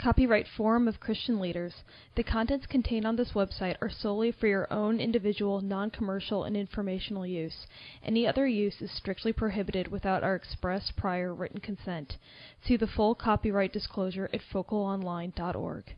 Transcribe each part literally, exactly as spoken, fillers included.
Copyright Forum of Christian Leaders. The contents contained on this website are solely for your own individual, non-commercial, and informational use. Any other use is strictly prohibited without our express prior written consent. See the full copyright disclosure at focal online dot org.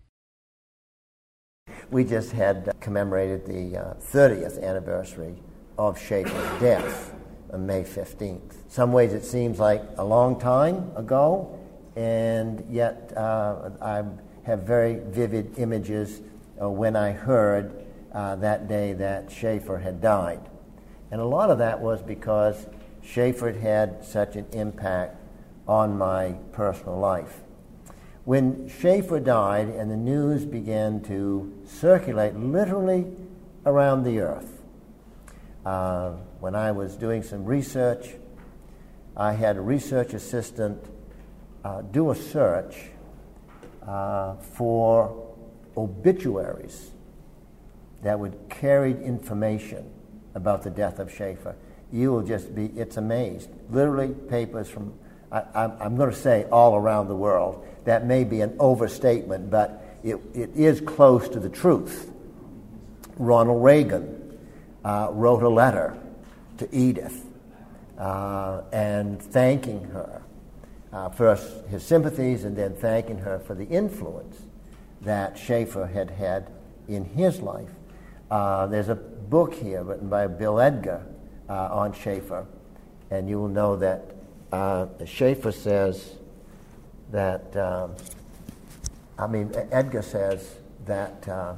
We just had uh, commemorated the uh, thirtieth anniversary of Schaeffer's death on May fifteenth. In some ways it seems like a long time ago, and yet uh, I have very vivid images uh, when I heard uh, that day that Schaeffer had died. And a lot of that was because Schaeffer had such an impact on my personal life. When Schaeffer died and the news began to circulate literally around the earth, uh, when I was doing some research, I had a research assistant uh, do a search uh, for obituaries that would carry information about the death of Schaeffer. You will just be, it's amazed. Literally papers from, I, I'm, I'm going to say all around the world. That may be an overstatement, but it, it is close to the truth. Ronald Reagan uh, wrote a letter to Edith uh, and thanking her. Uh, first his sympathies and then thanking her for the influence that Schaeffer had had in his life. Uh, there's a book here written by Bill Edgar uh, on Schaeffer, and you will know that uh, Schaeffer says that, um, I mean, Edgar says that uh,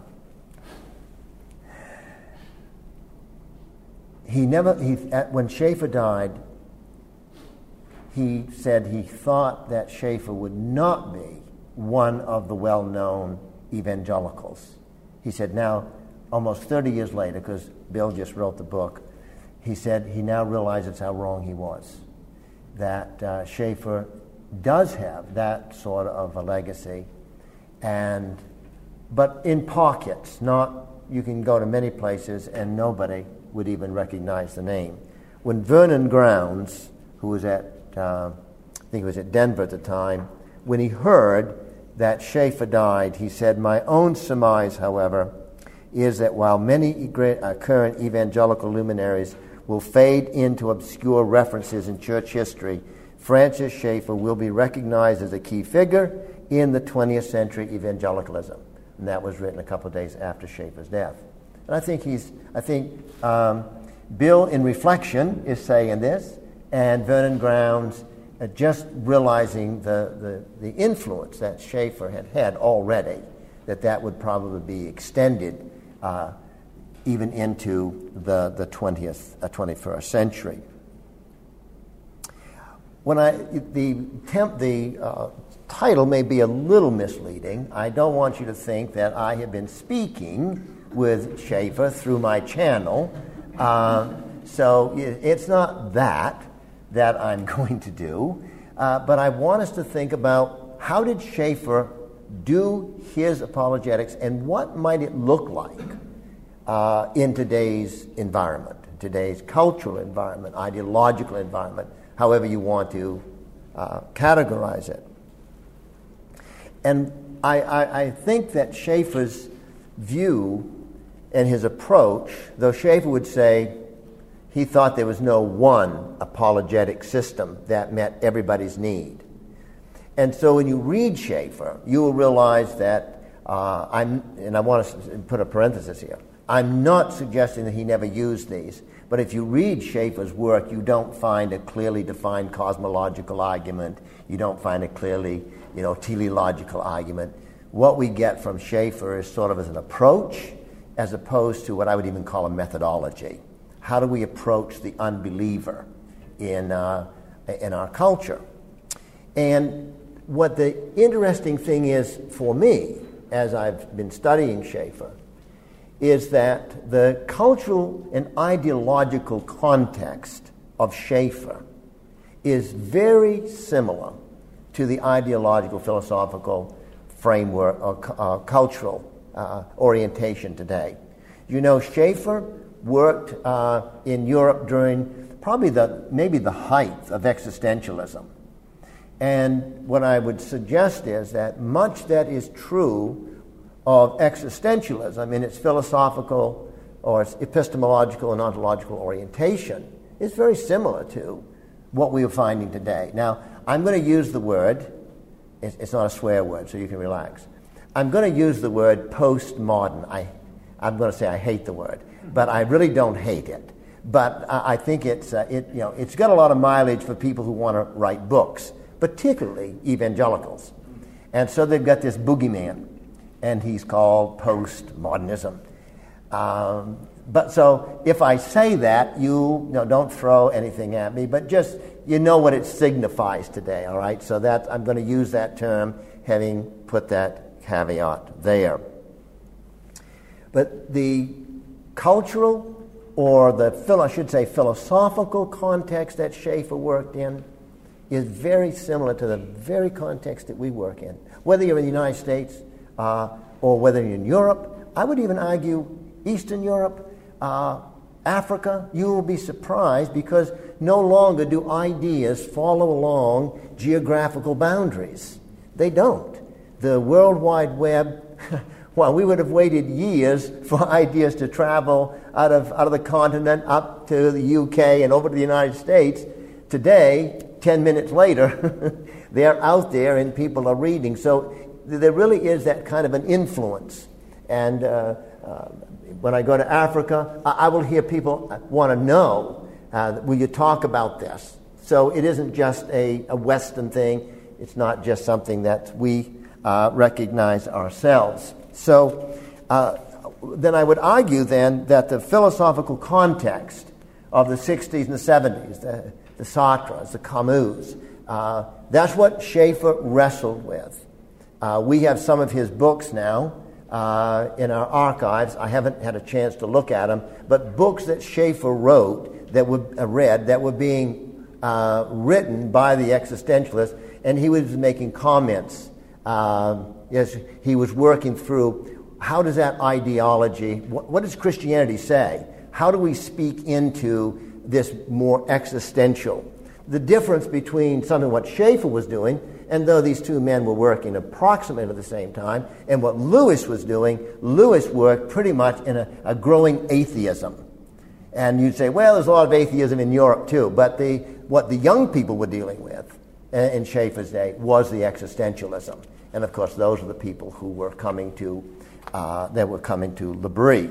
he never, he, at, when Schaeffer died, he said he thought that Schaeffer would not be one of the well-known evangelicals. He said now, almost thirty years later, because Bill just wrote the book, he said he now realizes how wrong he was, that uh, Schaeffer does have that sort of a legacy, and but in pockets, not, you can go to many places and nobody would even recognize the name. When Vernon Grounds, who was at, uh, I think he was at Denver at the time, when he heard that Schaeffer died, he said, "My own surmise, however, is that while many uh, current evangelical luminaries will fade into obscure references in church history, Francis Schaeffer will be recognized as a key figure in the twentieth century evangelicalism." And that was written a couple of days after Schaeffer's death. And I think he's, I think um, Bill, in reflection, is saying this, and Vernon Grounds uh, just realizing the, the, the influence that Schaeffer had had already, that that would probably be extended uh, even into the, the twentieth, uh, twenty-first century. When I, the temp, the uh, title may be a little misleading. I don't want you to think that I have been speaking with Schaeffer through my channel. Uh, so it's not that that I'm going to do. Uh, but I want us to think about how did Schaeffer do his apologetics and what might it look like uh, in today's environment, today's cultural environment, ideological environment, however you want to uh, categorize it. And I, I, I think that Schaeffer's view and his approach, though Schaeffer would say he thought there was no one apologetic system that met everybody's need. And so when you read Schaeffer, you will realize that uh, I'm, and I want to put a parenthesis here, I'm not suggesting that he never used these, but if you read Schaeffer's work, you don't find a clearly defined cosmological argument. You don't find a clearly, you know, teleological argument. What we get from Schaeffer is sort of as an approach, as opposed to what I would even call a methodology. How do we approach the unbeliever in uh, in our culture? And what the interesting thing is for me, as I've been studying Schaeffer, is that the cultural and ideological context of Schaeffer is very similar to the ideological, philosophical framework or uh, cultural uh, orientation today. You know, Schaeffer worked uh, in Europe during probably the maybe the height of existentialism. And what I would suggest is that much that is true of existentialism in its philosophical or its epistemological and ontological orientation is very similar to what we are finding today. Now, I'm going to use the word, it's, it's not a swear word, so you can relax. I'm going to use the word postmodern. I, I'm going to say I hate the word, but I really don't hate it. But I, I think it's, uh, it, you know, it's got a lot of mileage for people who want to write books, particularly evangelicals. And so they've got this boogeyman, and he's called postmodernism. Um, but so if I say that, you, you know, don't throw anything at me, but just, you know what it signifies today, all right? So that I'm going to use that term, having put that caveat there. But the cultural, or the, I should say, philosophical context that Schaeffer worked in is very similar to the very context that we work in. Whether you're in the United States uh, or whether you're in Europe, I would even argue Eastern Europe, uh, Africa, you will be surprised because no longer do ideas follow along geographical boundaries. They don't. The World Wide Web, well, we would have waited years for ideas to travel out of, out of the continent up to the U K and over to the United States. Today, ten minutes later, they're out there and people are reading. So there really is that kind of an influence. And uh, uh, when I go to Africa, I, I will hear people want to know, uh, will you talk about this? So it isn't just a, a Western thing. It's not just something that we uh, recognize ourselves. So uh, then I would argue then that the philosophical context of the sixties and the seventies, the, the Sartres, the Camus, uh, that's what Schaeffer wrestled with. Uh, we have some of his books now uh, in our archives. I haven't had a chance to look at them, but books that Schaeffer wrote that were uh, read that were being uh, written by the existentialists, and he was making comments. Uh, yes, he was working through how does that ideology, what, what does Christianity say? How do we speak into this more existential? The difference between something what Schaeffer was doing, and though these two men were working approximately at the same time, and what Lewis was doing, Lewis worked pretty much in a, a growing atheism. And you'd say, well, there's a lot of atheism in Europe too, but the, what the young people were dealing with uh, in Schaeffer's day was the existentialism. And of course, those are the people who were coming to, uh, that were coming to L'Abri.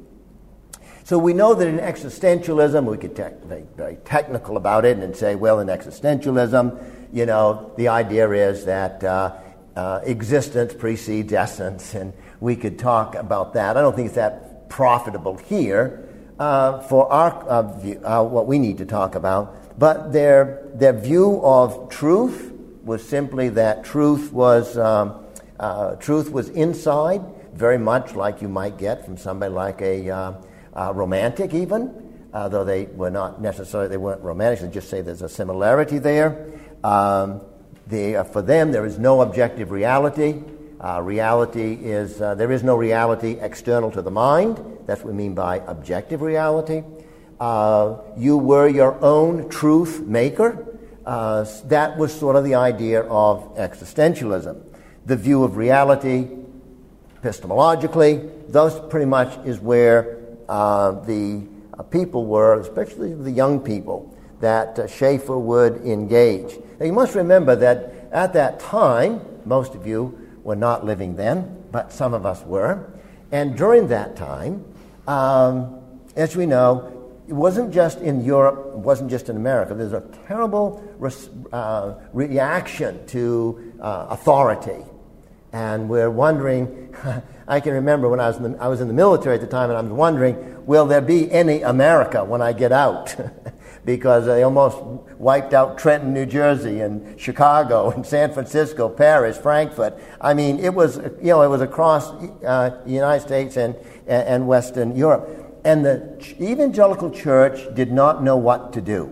So we know that in existentialism, we could get very, very technical about it and say, well, in existentialism, you know, the idea is that uh, uh, existence precedes essence, and we could talk about that. I don't think it's that profitable here uh, for our uh, view, uh, what we need to talk about. But their their view of truth was simply that truth was um, uh, truth was inside, very much like you might get from somebody like a uh, Uh, romantic even, uh, though they were not necessarily, they weren't romantic, they just say there's a similarity there. Um, the, uh, for them, there is no objective reality. Uh, reality is, uh, there is no reality external to the mind. That's what we mean by objective reality. Uh, you were your own truth maker. Uh, that was sort of the idea of existentialism. The view of reality, epistemologically, those pretty much is where Uh, the uh, people were, especially the young people, that uh, Schaeffer would engage. Now you must remember that at that time, most of you were not living then, but some of us were. And during that time, um, as we know, it wasn't just in Europe, it wasn't just in America. There's a terrible res- uh, reaction to uh, authority. And we're wondering, I can remember when I was, in the, I was in the military at the time, and I was wondering, will there be any America when I get out? Because they almost wiped out Trenton, New Jersey, and Chicago, and San Francisco, Paris, Frankfurt. I mean, it was, you know, it was across uh, the United States and, and Western Europe. And the evangelical church did not know what to do.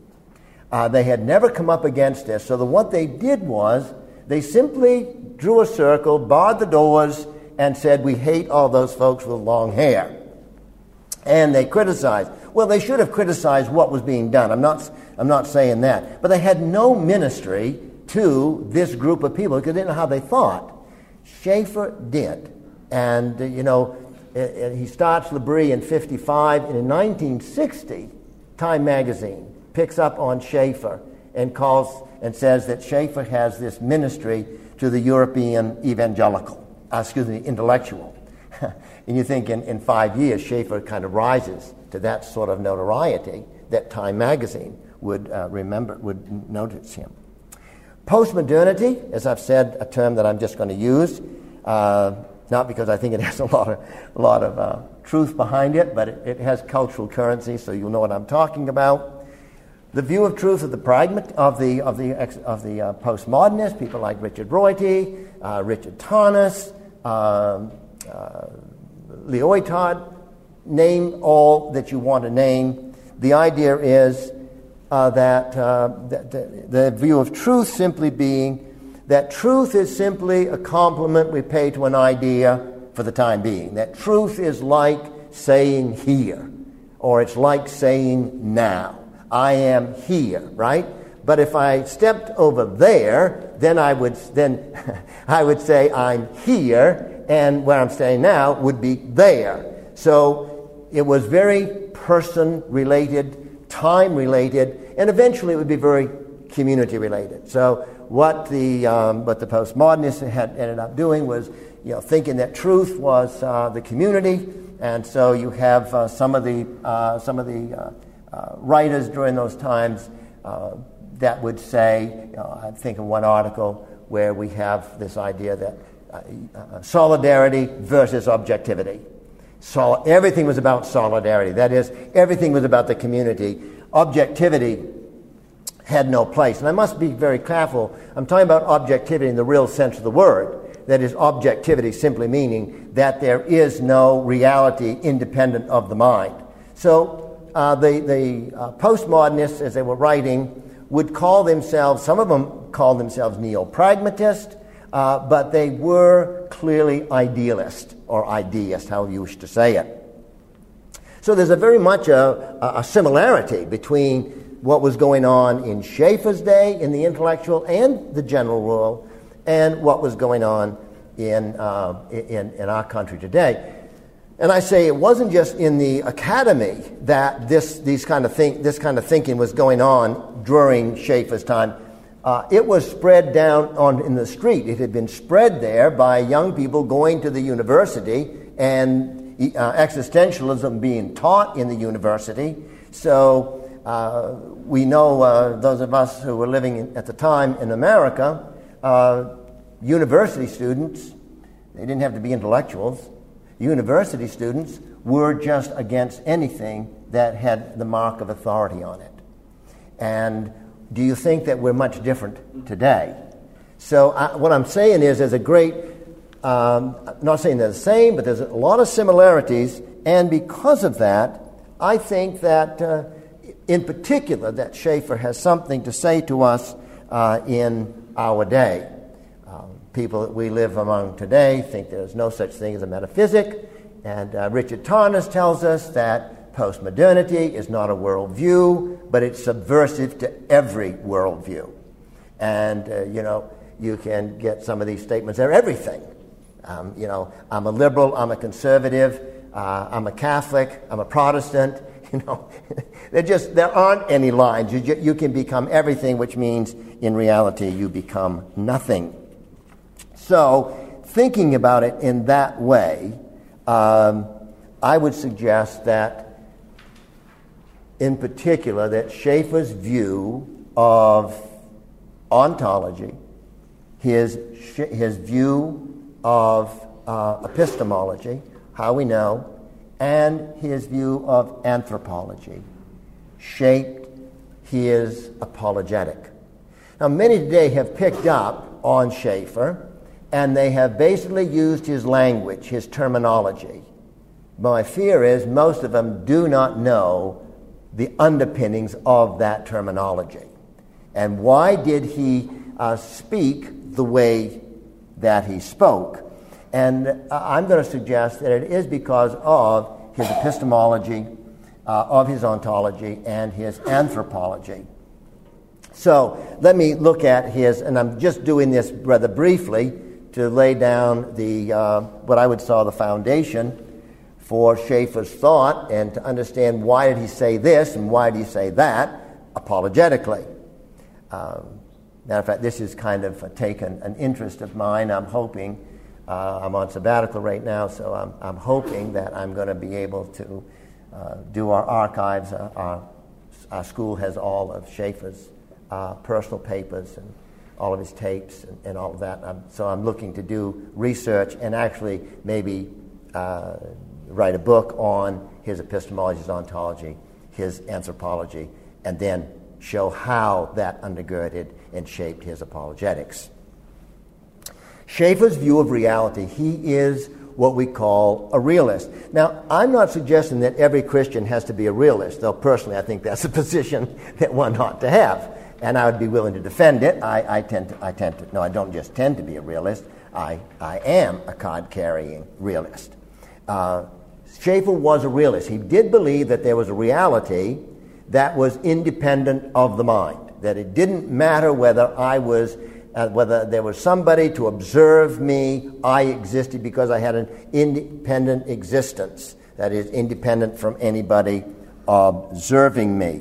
Uh, they had never come up against this. So the, what they did was, they simply drew a circle, barred the doors, and said, we hate all those folks with long hair. And they criticized. Well, they should have criticized what was being done. I'm not, I'm not saying that. But they had no ministry to this group of people because they didn't know how they thought. Schaeffer did. And, uh, you know, uh, uh, he starts L'Abri in fifty-five, and in nineteen sixty, Time magazine picks up on Schaeffer and calls and says that Schaeffer has this ministry to the European evangelical, uh, excuse me, intellectual. And you think in, in five years, Schaeffer kind of rises to that sort of notoriety that Time magazine would uh, remember, would notice him. Postmodernity, as I've said, a term that I'm just going to use, uh, not because I think it has a lot of, a lot of uh, truth behind it, but it, it has cultural currency, so you'll know what I'm talking about. The view of truth of the pragmat of the of the of the uh, postmodernists, people like Richard Rorty, uh, Richard Tarnas, um, uh, Lyotard, name all that you want to name. The idea is uh, that, uh, that the, the view of truth simply being that truth is simply a compliment we pay to an idea for the time being. That truth is like saying here, or it's like saying now. I am here, right? But if I stepped over there, then I would then I would say I'm here, and where I'm staying now would be there. So it was very person-related, time-related, and eventually it would be very community-related. So what the um, what the postmodernists had ended up doing was, you know, thinking that truth was uh, the community, and so you have uh, some of the uh, some of the uh, uh, writers during those times uh, that would say, you know, I think of one article where we have this idea that uh, uh, solidarity versus objectivity. So everything was about solidarity. That is, everything was about the community. Objectivity had no place. And I must be very careful. I'm talking about objectivity in the real sense of the word. That is, objectivity simply meaning that there is no reality independent of the mind. So uh, the, the uh, postmodernists, as they were writing, would call themselves, some of them called themselves neo-pragmatists, uh, but they were clearly idealist or ideist, however you wish to say it. So there's a very much a, a similarity between what was going on in Schaeffer's day in the intellectual and the general world and what was going on in, uh, in, in our country today. And I say it wasn't just in the academy that this, these kind of think, this kind of thinking was going on during Schaeffer's time. Uh, it was spread down on in the street. It had been spread there by young people going to the university and uh, existentialism being taught in the university. So uh, we know, uh, those of us who were living in, at the time in America, uh, university students, they didn't have to be intellectuals. University students were just against anything that had the mark of authority on it. And do you think that we're much different today? So I, what I'm saying is there's a great, um, I'm not saying they're the same, but there's a lot of similarities, and because of that, I think that uh, in particular that Schaeffer has something to say to us uh, in our day. People that we live among today think there's no such thing as a metaphysic, and uh, Richard Tarnas tells us that postmodernity is not a worldview, but it's subversive to every worldview. And, uh, you know, you can get some of these statements. They're everything. Um, you know, I'm a liberal, I'm a conservative, uh, I'm a Catholic, I'm a Protestant. You know, they're just, there aren't any lines. You, you can become everything, which means in reality you become nothing. So, thinking about it in that way, um, I would suggest that, in particular, that Schaeffer's view of ontology, his his view of uh, epistemology, how we know, and his view of anthropology shaped his apologetic. Now, many today have picked up on Schaeffer, and they have basically used his language, his terminology. My fear is most of them do not know the underpinnings of that terminology. And why did he uh, speak the way that he spoke? And uh, I'm going to suggest that it is because of his epistemology, uh, of his ontology, and his anthropology. So let me look at his, and I'm just doing this rather briefly to lay down the uh, what I would call the foundation for Schaeffer's thought, and to understand why did he say this and why did he say that apologetically. Um, matter of fact, this has kind of taken an interest of mine. I'm hoping, uh, I'm on sabbatical right now, so I'm, I'm hoping that I'm going to be able to uh, do our archives. Uh, our, our school has all of Schaeffer's uh, personal papers and all of his tapes and, and all of that. I'm, so I'm looking to do research and actually maybe uh, write a book on his epistemology, his ontology, his anthropology, and then show how that undergirded and shaped his apologetics. Schaeffer's view of reality, he is what we call a realist. Now, I'm not suggesting that every Christian has to be a realist, though personally I think that's a position that one ought to have, and I would be willing to defend it. I, I tend to, I tend to, no, I don't just tend to be a realist, I, I am a card-carrying realist. Uh, Schaeffer was a realist. He did believe that there was a reality that was independent of the mind, that it didn't matter whether I was, uh, whether there was somebody to observe me, I existed because I had an independent existence, that is, independent from anybody observing me.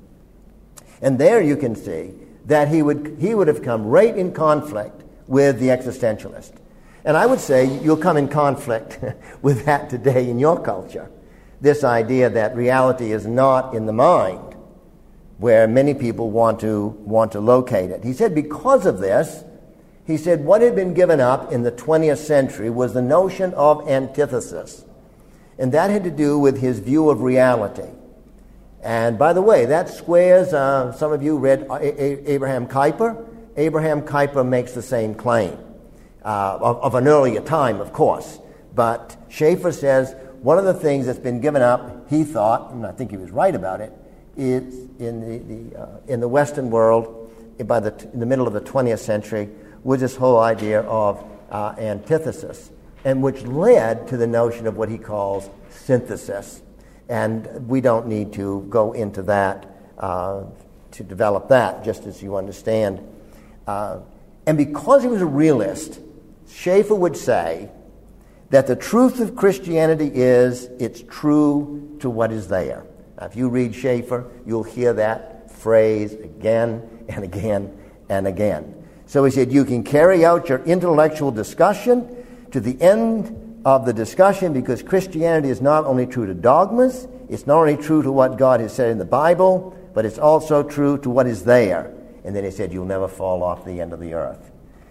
And there you can see that he would, he would have come right in conflict with the existentialist. And I would say you'll come in conflict with that today in your culture. This idea that reality is not in the mind, where many people want to want to locate it. He said because of this, he said what had been given up in the twentieth century was the notion of antithesis. And that had to do with his view of reality. And by the way, that squares, uh, some of you read a- a- Abraham Kuyper. Abraham Kuyper makes the same claim. Uh, of, of an earlier time, of course. But Schaeffer says one of the things that's been given up, he thought, and I think he was right about it, is in the, the uh, in the Western world, by the in the middle of the twentieth century, was this whole idea of uh, antithesis, and which led to the notion of what he calls synthesis. And we don't need to go into that uh, to develop that, just as you understand. Uh, and because he was a realist, Schaeffer would say that the truth of Christianity is it's true to what is there. Now, if you read Schaeffer, you'll hear that phrase again and again and again. So he said, you can carry out your intellectual discussion to the end of the discussion because Christianity is not only true to dogmas, it's not only true to what God has said in the Bible, but it's also true to what is there. And then he said, you'll never fall off the end of the earth.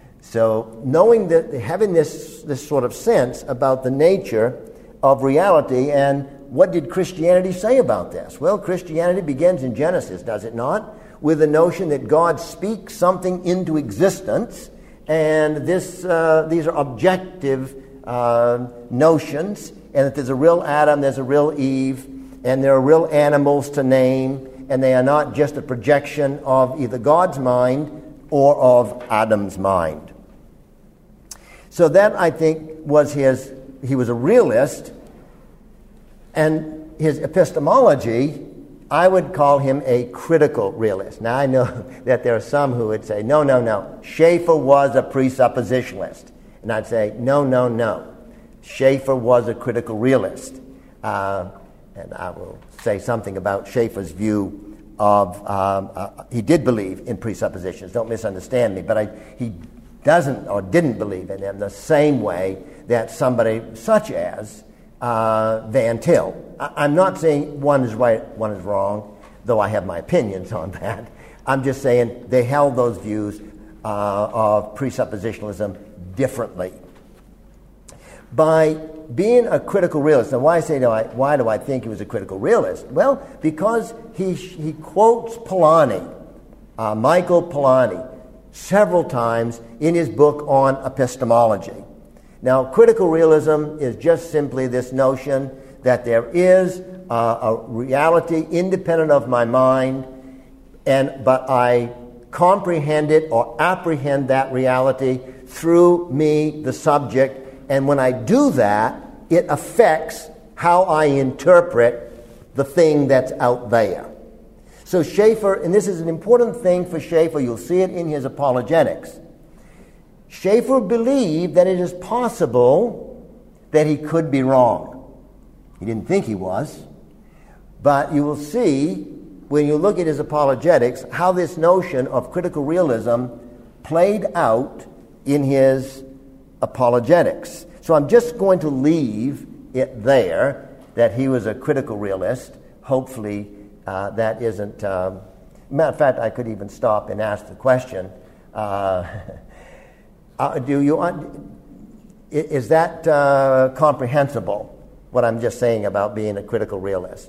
So knowing that, having this, this sort of sense about the nature of reality, and what did Christianity say about this? Well, Christianity begins in Genesis, does it not? With the notion that God speaks something into existence, and this uh, these are objective uh, notions, and that there's a real Adam, there's a real Eve, and there are real animals to name, and they are not just a projection of either God's mind or of Adam's mind. So that, I think, was his, he was a realist, and his epistemology, I would call him a critical realist. Now, I know that there are some who would say, no, no, no, Schaeffer was a presuppositionalist. And I'd say, no, no, no, Schaeffer was a critical realist. Uh, and I will say something about Schaeffer's view of, um, uh, he did believe in presuppositions, don't misunderstand me, but I, he doesn't or didn't believe in them the same way that somebody such as uh, Van Til. I, I'm not saying one is right, one is wrong, though I have my opinions on that. I'm just saying they held those views uh, of presuppositionalism differently. By being a critical realist, and why I say no, I, why do I think he was a critical realist? Well, because he he quotes Polanyi, uh, Michael Polanyi, several times in his book on epistemology. Now, critical realism is just simply this notion that there is uh, a reality independent of my mind, and but I comprehend it or apprehend that reality through me, the subject, and when I do that, it affects how I interpret the thing that's out there. So Schaeffer, and this is an important thing for Schaeffer, you'll see it in his apologetics. Schaeffer believed that it is possible that he could be wrong. He didn't think he was, but you will see when you look at his apologetics how this notion of critical realism played out in his apologetics. So I'm just going to leave it there, that he was a critical realist. Hopefully uh, that isn't... Um, matter of fact, I could even stop and ask the question, uh, uh, do you... Un- is that uh, comprehensible, what I'm just saying about being a critical realist?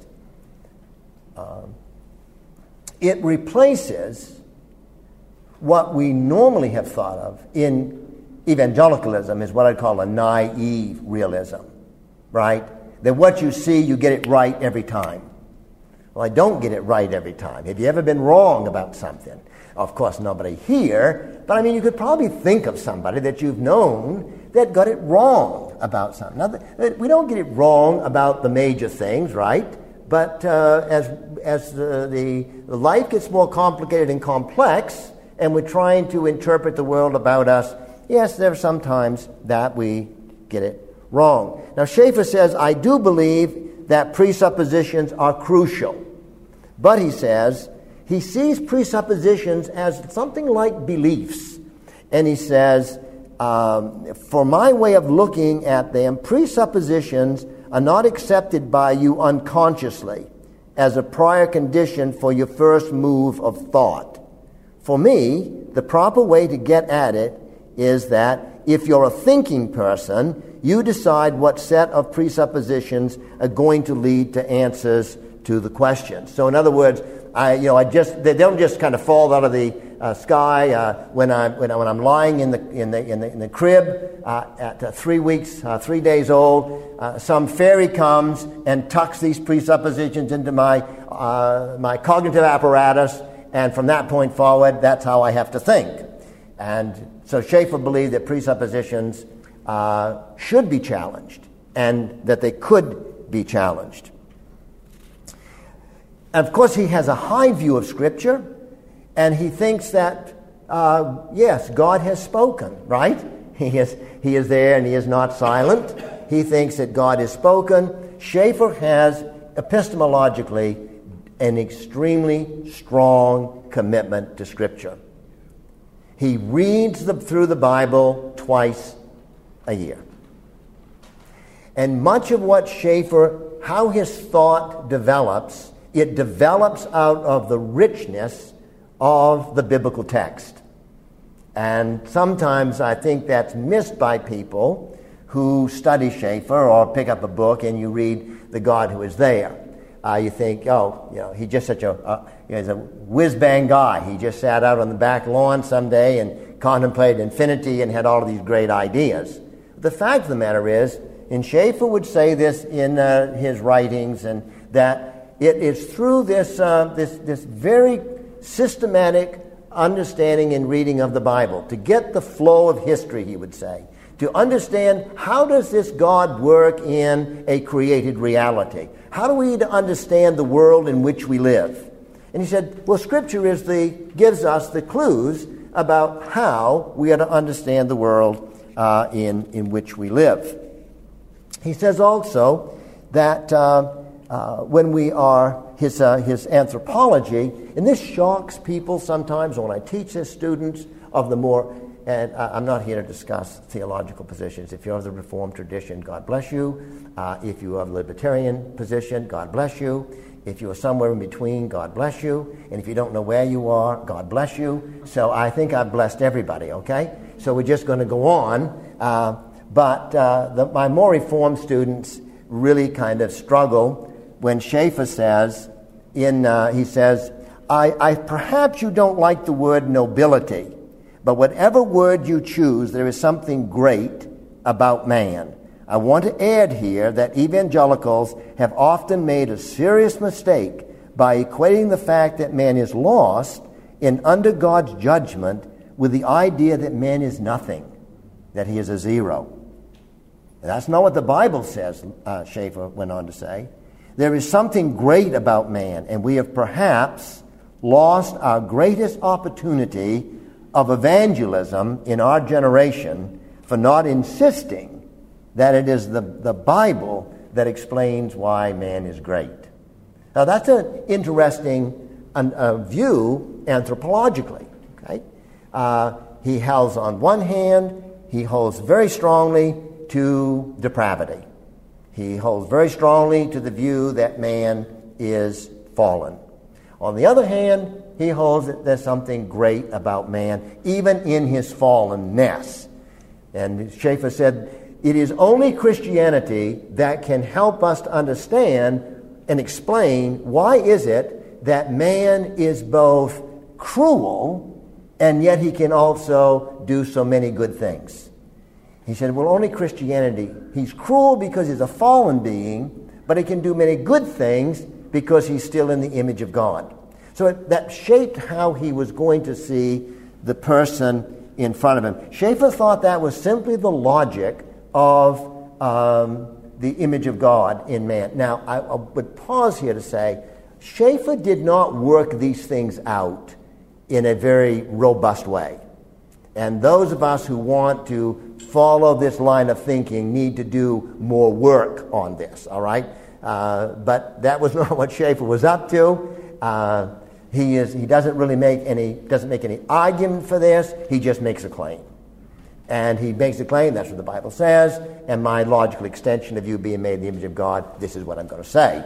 Um, it replaces what we normally have thought of in evangelicalism is what I'd call a naive realism, right? That what you see, you get it right every time. Well, I don't get it right every time. Have you ever been wrong about something? Of course, nobody here, but I mean, you could probably think of somebody that you've known that got it wrong about something. Now, we don't get it wrong about the major things, right? But uh, as as the, the, the life gets more complicated and complex, and we're trying to interpret the world about us, yes, there are some times that we get it wrong. Now, Schaeffer says, I do believe that presuppositions are crucial. But he says, he sees presuppositions as something like beliefs. And he says, um, for my way of looking at them, presuppositions are not accepted by you unconsciously as a prior condition for your first move of thought. For me, the proper way to get at it is that if you're a thinking person, you decide what set of presuppositions are going to lead to answers to the questions. So in other words, I, you know, I just they don't just kind of fall out of the uh, sky uh, when I'm when, I, when I'm lying in the in the in the, in the crib uh, at uh, three weeks, uh, three days old. Uh, some fairy comes and tucks these presuppositions into my uh, my cognitive apparatus, and from that point forward, that's how I have to think. And so Schaeffer believed that presuppositions uh, should be challenged, and that they could be challenged. And of course, he has a high view of Scripture, and he thinks that, uh, yes, God has spoken, right? He is, he is there, and he is not silent. He thinks that God has spoken. Schaeffer has, epistemologically, an extremely strong commitment to Scripture. He reads the, through the Bible twice a year. And much of what Schaeffer, how his thought develops, it develops out of the richness of the biblical text. And sometimes I think that's missed by people who study Schaeffer or pick up a book and you read The God Who Is There. Uh, you think, oh, you know, he's just such a, uh, you know, he's a whiz-bang guy. He just sat out on the back lawn someday and contemplated infinity and had all of these great ideas. The fact of the matter is, and Schaeffer would say this in uh, his writings, and that it is through this, uh, this, this very systematic understanding and reading of the Bible, to get the flow of history, he would say, to understand how does this God work in a created reality? How do we understand the world in which we live? And he said, well, Scripture is the, gives us the clues about how we are to understand the world uh, in, in which we live. He says also that uh, uh, when we are, his, uh, his anthropology, and this shocks people sometimes when I teach his students of the more, and I'm not here to discuss theological positions. If you're of the Reformed tradition, God bless you. Uh, if you are of the Libertarian position, God bless you. If you are somewhere in between, God bless you. And if you don't know where you are, God bless you. So I think I've blessed everybody, okay? So we're just going to go on. Uh, but uh, the, my more Reformed students really kind of struggle when Schaeffer says, in uh, he says, I, I perhaps you don't like the word nobility, but whatever word you choose, there is something great about man. I want to add here that evangelicals have often made a serious mistake by equating the fact that man is lost and under God's judgment with the idea that man is nothing, that he is a zero. And that's not what the Bible says, uh, Schaeffer went on to say. There is something great about man, and we have perhaps lost our greatest opportunity of evangelism in our generation for not insisting that it is the, the Bible that explains why man is great. Now that's an interesting uh, view anthropologically. Okay? Uh, he holds on one hand, he holds very strongly to depravity. He holds very strongly to the view that man is fallen. On the other hand, he holds that there's something great about man, even in his fallenness. And Schaeffer said, it is only Christianity that can help us to understand and explain why is it that man is both cruel and yet he can also do so many good things. He said, well, only Christianity. He's cruel because he's a fallen being, but he can do many good things because he's still in the image of God. So it, that shaped how he was going to see the person in front of him. Schaeffer thought that was simply the logic of um, the image of God in man. Now, I, I would pause here to say, Schaeffer did not work these things out in a very robust way. And those of us who want to follow this line of thinking need to do more work on this, all right? Uh, but that was not what Schaeffer was up to. Uh, he is he doesn't really make any doesn't make any argument for this. He just makes a claim. And he makes a claim, that's what the Bible says, and my logical extension of you being made in the image of God, this is what I'm going to say.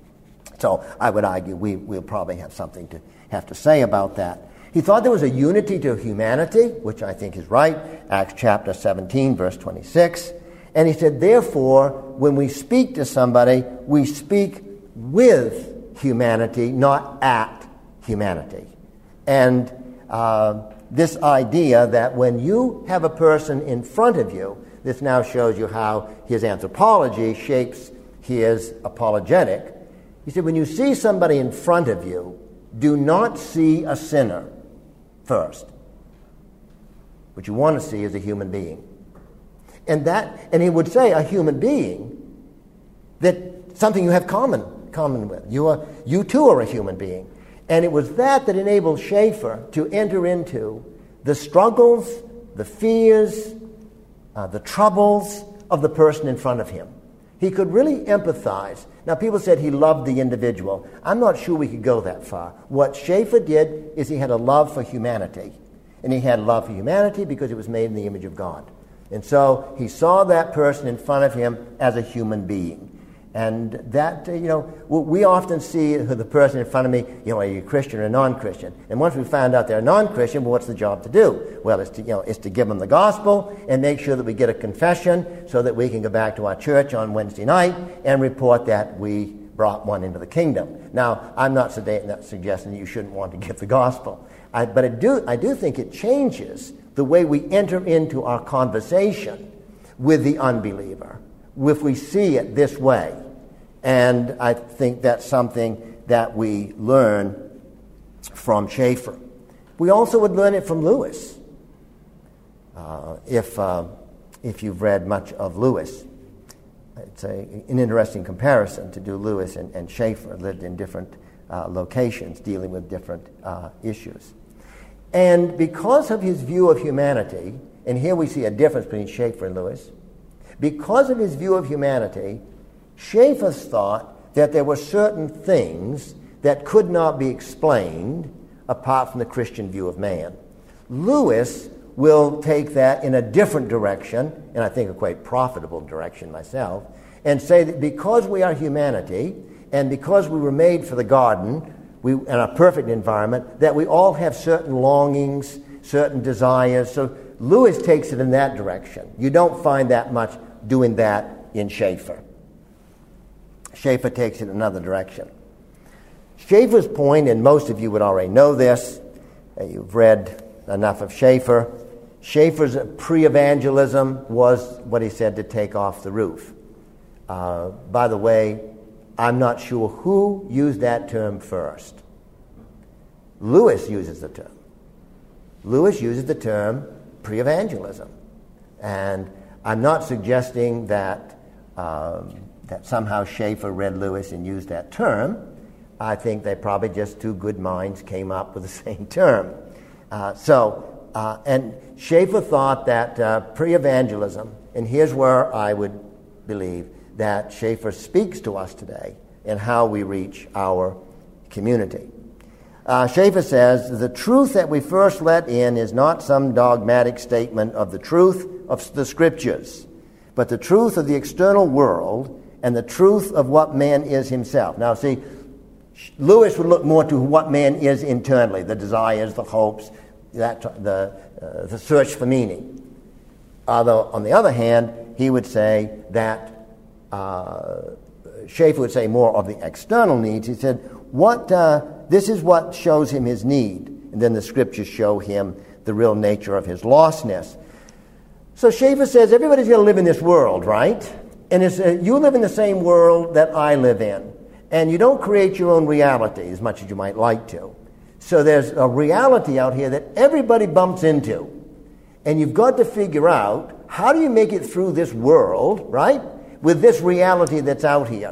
So I would argue we, we'll probably have something to have to say about that. He thought there was a unity to humanity, which I think is right, Acts chapter seventeen, verse twenty-six. And he said, therefore, when we speak to somebody, we speak with humanity, not at humanity. And uh, this idea that when you have a person in front of you, this now shows you how his anthropology shapes his apologetic. He said, when you see somebody in front of you, do not see a sinner first. What you want to see is a human being. And that, and he would say a human being that something you have common common with. You are, you too are a human being. And it was that that enabled Schaeffer to enter into the struggles, the fears, uh, the troubles of the person in front of him. He could really empathize. Now, people said he loved the individual. I'm not sure we could go that far. What Schaeffer did is he had a love for humanity. And he had love for humanity because it was made in the image of God. And so he saw that person in front of him as a human being. And that, you know, we often see the person in front of me, you know, are you Christian or non-Christian? And once we find out they're non-Christian, well, what's the job to do? Well, it's to, you know, it's to give them the gospel and make sure that we get a confession so that we can go back to our church on Wednesday night and report that we brought one into the kingdom. Now, I'm not suggesting that you shouldn't want to give the gospel. I, but I do, I do think it changes the way we enter into our conversation with the unbeliever if we see it this way. And I think that's something that we learn from Schaeffer. We also would learn it from Lewis. Uh, if, uh, if you've read much of Lewis, it's a, an interesting comparison to do Lewis and, and Schaeffer, lived in different uh, locations, dealing with different uh, issues. And because of his view of humanity, and here we see a difference between Schaeffer and Lewis, because of his view of humanity, Schaeffer thought that there were certain things that could not be explained apart from the Christian view of man. Lewis will take that in a different direction, and I think a quite profitable direction myself, and say that because we are humanity, and because we were made for the garden, we in a perfect environment, that we all have certain longings, certain desires. So Lewis takes it in that direction. You don't find that much doing that in Schaeffer. Schaeffer takes it in another direction. Schaeffer's point, and most of you would already know this, uh, you've read enough of Schaeffer, Schaeffer's pre-evangelism was what he said to take off the roof. Uh, by the way, I'm not sure who used that term first. Lewis uses the term. Lewis uses the term pre-evangelism. And I'm not suggesting that um, that somehow Schaeffer read Lewis and used that term, I think they probably just two good minds came up with the same term. Uh, so, uh, and Schaeffer thought that uh, pre-evangelism, and here's where I would believe that Schaeffer speaks to us today in how we reach our community. Uh, Schaeffer says, the truth that we first let in is not some dogmatic statement of the truth of the Scriptures, but the truth of the external world and the truth of what man is himself. Now, see, Lewis would look more to what man is internally, the desires, the hopes, that the, uh, the search for meaning. Although, on the other hand, he would say that, uh, Schaeffer would say more of the external needs. He said, what uh, this is what shows him his need, and then the Scriptures show him the real nature of his lostness. So Schaeffer says everybody's going to live in this world, right? And it's, uh, you live in the same world that I live in. And you don't create your own reality as much as you might like to. So there's a reality out here that everybody bumps into. And you've got to figure out, how do you make it through this world, right, with this reality that's out here?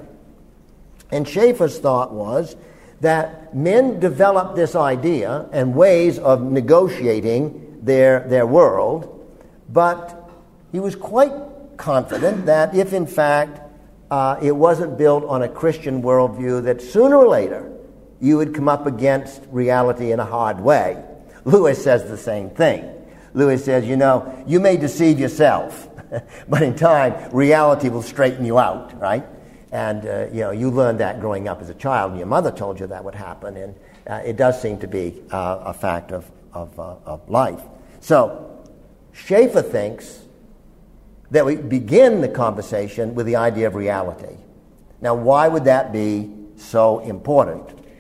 And Schaeffer's thought was that men developed this idea and ways of negotiating their, their world, but he was quite confident that if, in fact, Uh, it wasn't built on a Christian worldview, that sooner or later you would come up against reality in a hard way. Lewis says the same thing. Lewis says, you know, you may deceive yourself, but in time, reality will straighten you out, right? And, uh, you know, you learned that growing up as a child, and your mother told you that would happen, and uh, it does seem to be uh, a fact of, of, uh, of life. So, Schaeffer thinks that we begin the conversation with the idea of reality. Now, why would that be so important?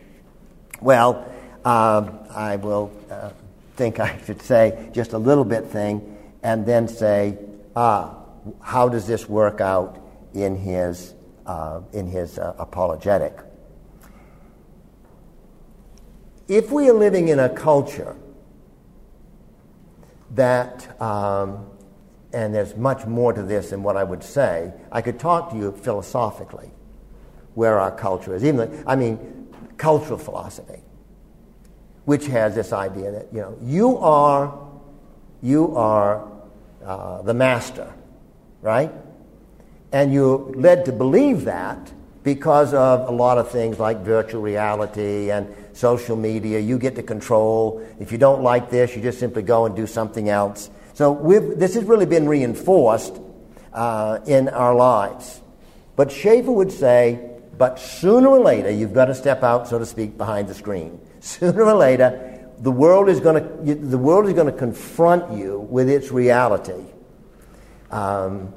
Well, uh, I will uh, think I should say just a little bit thing and then say, ah, how does this work out in his, uh, in his uh, apologetic? If we are living in a culture that... Um, and there's much more to this than what I would say. I could talk to you philosophically where our culture is. Even, I mean, cultural philosophy, which has this idea that, you know, you are, you are uh, the master, right? And you're led to believe that because of a lot of things like virtual reality and social media. You get to control. If you don't like this, you just simply go and do something else. So we've, this has really been reinforced uh, in our lives. But Schaeffer would say, but sooner or later, you've got to step out, so to speak, behind the screen. Sooner or later, the world is going to the world is going to confront you with its reality. Um,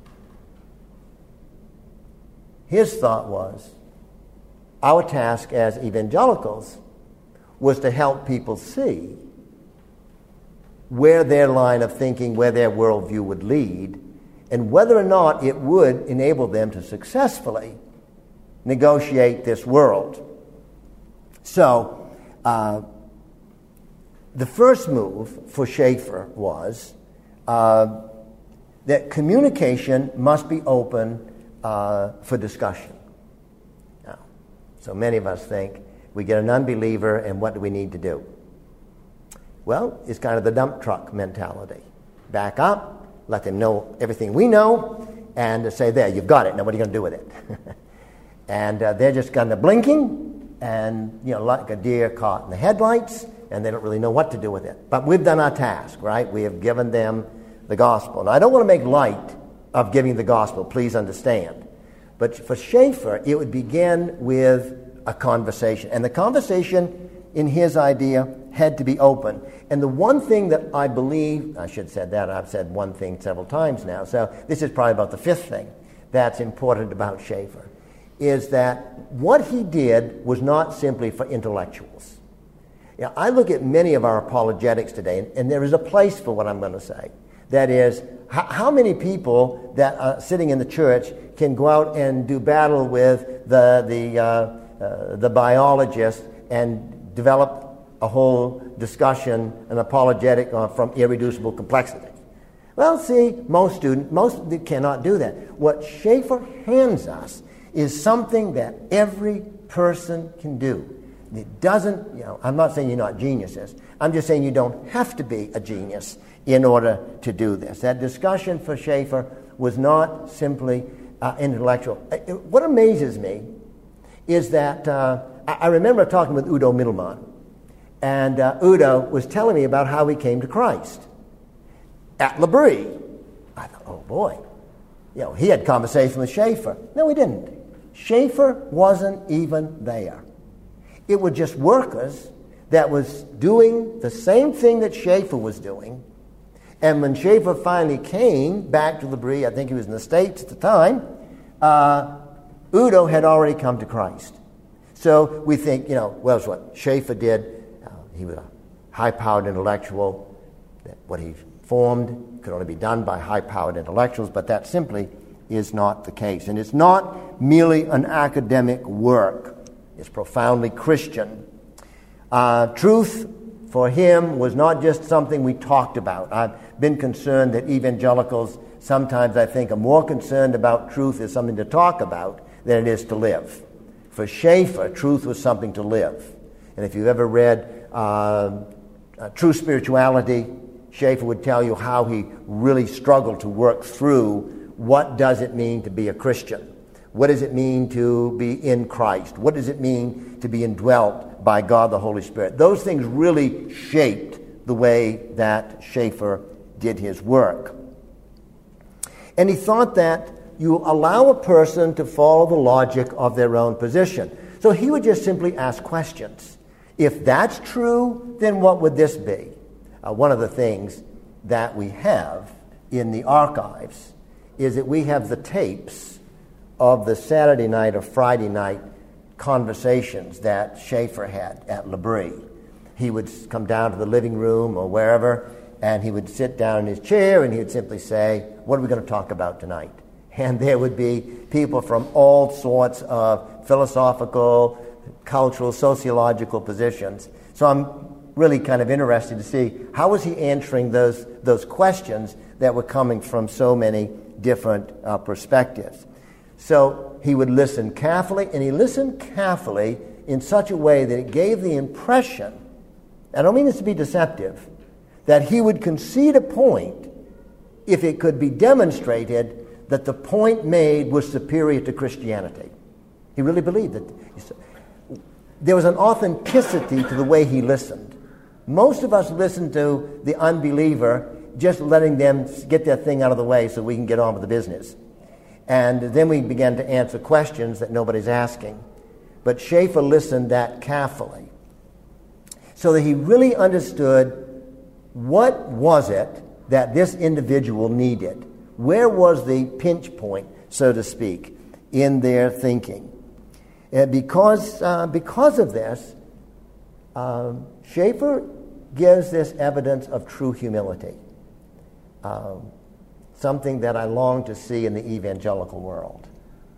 his thought was, our task as evangelicals was to help people see where their line of thinking, where their worldview would lead, and whether or not it would enable them to successfully negotiate this world. So, uh, the first move for Schaeffer was uh, that communication must be open uh, for discussion. Now, so many of us think, we get an unbeliever, and what do we need to do? Well, it's kind of the dump truck mentality. Back up, let them know everything we know, and say, there, you've got it. Now what are you going to do with it? and uh, they're just kind of blinking, and, you know, like a deer caught in the headlights, and they don't really know what to do with it. But we've done our task, right? We have given them the gospel. Now, I don't want to make light of giving the gospel, please understand. But for Schaeffer, it would begin with a conversation. And the conversation, in his idea, had to be open. And the one thing that I believe, I should have said that, I've said one thing several times now, so this is probably about the fifth thing that's important about Schaeffer, is that what he did was not simply for intellectuals. You know, I look at many of our apologetics today, and, and there is a place for what I'm going to say. That is, how, how many people that are sitting in the church can go out and do battle with the, the, uh, uh, the biologist and develop a whole discussion, an apologetic uh, from irreducible complexity? Well, see, most students, most cannot do that. What Schaeffer hands us is something that every person can do. It doesn't, you know, I'm not saying you're not geniuses. I'm just saying you don't have to be a genius in order to do this. That discussion for Schaeffer was not simply uh, intellectual. What amazes me is that uh, I remember talking with Udo Mittelmann, and uh, Udo was telling me about how he came to Christ at L'Abri. I thought, oh boy, you know, he had conversation with Schaeffer. No, he didn't. Schaeffer wasn't even there. It was just workers that was doing the same thing that Schaeffer was doing. And when Schaeffer finally came back to L'Abri, I think he was in the States at the time, uh, Udo had already come to Christ. So we think, you know, well, that's what Schaeffer did. Uh, he was a high-powered intellectual. That what he formed could only be done by high-powered intellectuals, but that simply is not the case. And it's not merely an academic work. It's profoundly Christian. Uh, truth for him was not just something we talked about. I've been concerned that evangelicals sometimes, I think, are more concerned about truth as something to talk about than it is to live. For Schaeffer, truth was something to live. And if you've ever read uh, uh, True Spirituality, Schaeffer would tell you how he really struggled to work through what does it mean to be a Christian. What does it mean to be in Christ? What does it mean to be indwelt by God the Holy Spirit? Those things really shaped the way that Schaeffer did his work. And he thought that you allow a person to follow the logic of their own position. So he would just simply ask questions. If that's true, then what would this be? Uh, one of the things that we have in the archives is that we have the tapes of the Saturday night or Friday night conversations that Schaeffer had at L'Abri. He would come down to the living room or wherever, and he would sit down in his chair and he would simply say, what are we going to talk about tonight? And there would be people from all sorts of philosophical, cultural, sociological positions. So I'm really kind of interested to see how was he answering those, those questions that were coming from so many different uh, perspectives. So he would listen carefully, and he listened carefully in such a way that it gave the impression, I don't mean this to be deceptive, that he would concede a point if it could be demonstrated that the point made was superior to Christianity. He really believed that. There was an authenticity to the way he listened. Most of us listen to the unbeliever just letting them get their thing out of the way so we can get on with the business. And then we began to answer questions that nobody's asking. But Schaeffer listened that carefully so that he really understood what was it that this individual needed. Where was the pinch point, so to speak, in their thinking? And because, uh, because of this, um, Schaeffer gives this evidence of true humility. Um, something that I long to see in the evangelical world,